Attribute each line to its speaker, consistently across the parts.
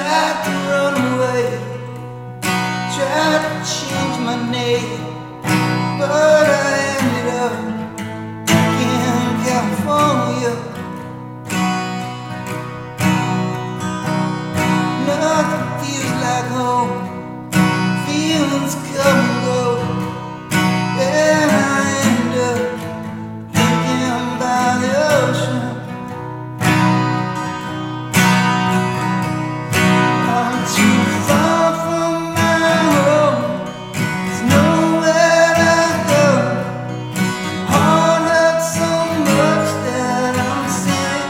Speaker 1: Tried to run away, tried to change my name, but I ended up in California. Nothing feels like home, feelings come and go, and I end up living by the ocean. I'm too far from my home, there's nowhere to go. Heart hurts so much that I'm sick.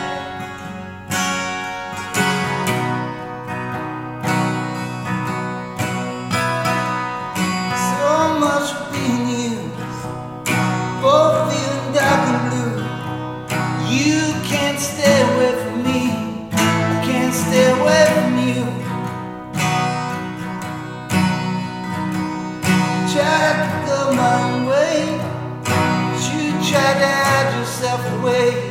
Speaker 1: So much for being used, both feeling dark and blue. You can't stay away from me, I can't stay away from you. Tried to go my own way, but you tried to hide yourself away.